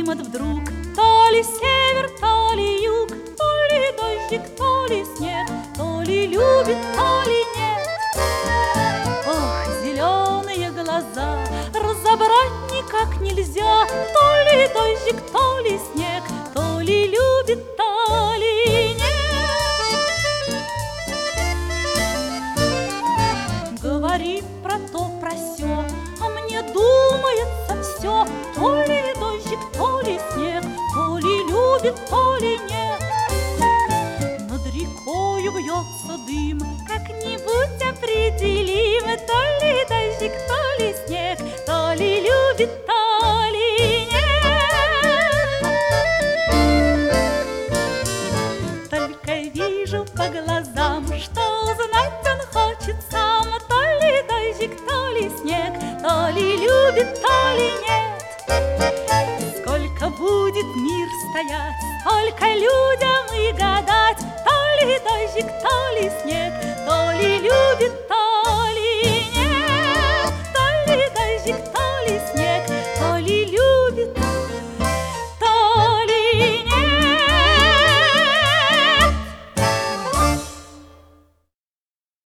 климат вдруг, то ли север, то ли юг, то ли дождик, то ли снег, то ли любит, то ли нет. Ох, зеленые глаза, разобрать никак нельзя, то ли дождик, то ли снег, то ли любит, то ли нет. Говорит про то, про сё, а мне думается все, то ли дождик, то ли снег, то ли любит, то ли нет. Над рекою вьется дым, как-нибудь определим, то ли дождик, то ли снег, то ли любит, то ли нет. Только вижу по глазам, что узнать он хочет сам, то ли дождик, то ли снег, то ли любит, то ли нет. Сколько будет мир стоять, сколько людям и гадать, то ли дождик, то ли снег, то ли любит,